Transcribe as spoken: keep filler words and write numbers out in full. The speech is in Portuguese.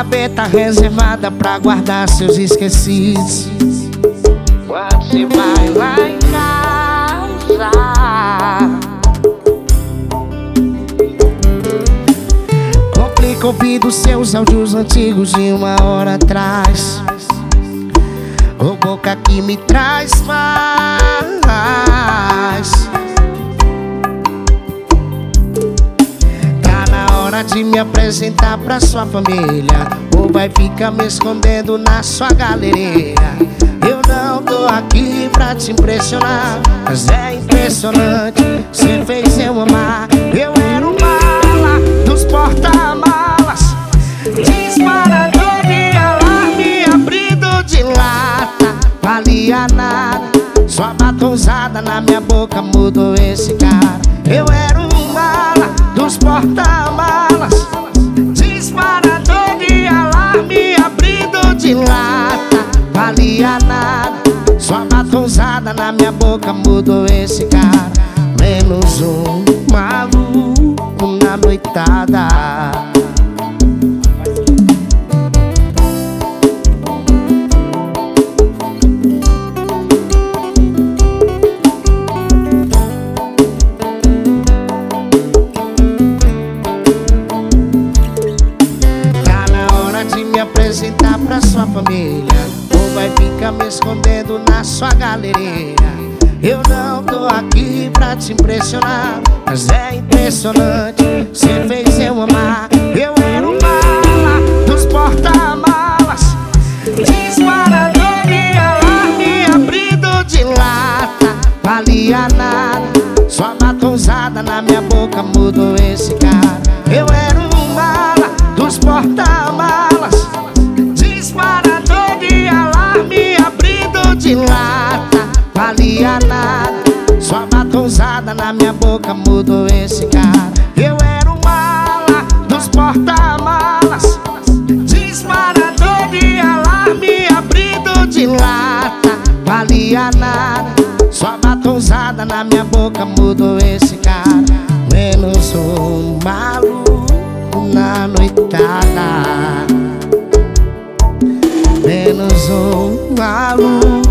gaveta reservada pra guardar seus esquecidos. Quando você vai lá em casa, complica ouvir os seus áudios antigos de uma hora atrás. Ô boca que me traz paz. Tá na hora de me apresentar pra sua família, ou vai ficar me escondendo na sua galeria. Eu não tô aqui pra te impressionar, mas é impressionante, cê fez eu amar. Eu era o mala dos porta-malas, disparador de alarme, abrido de lata, valia nada. Sua batonzada na minha boca mudou esse cara. Eu era um mala dos porta-malas, disparador de alarme, abrido de lata, valia nada. Sua batonzada na minha boca mudou esse cara. Menos um maluco na noitada. Apresentar pra sua família, ou vai ficar me escondendo na sua galeria. Eu não tô aqui pra te impressionar, mas é impressionante, cê fez eu amar. Eu era o mala dos porta-malas, disparador de alarme, abrido de lata, valia nada. Sua batonzada na minha boca mudou esse cara. Eu era um mala dos porta-malas, disparador de alarme, abrido de lata, valia nada. Sua batonzada na minha boca mudou esse cara. Eu era o mala dos porta-malas, disparador de alarme, abrido de lata, valia nada. Sua batonzada na minha boca mudou esse cara. Menos um maluco na noitada, menos um maluco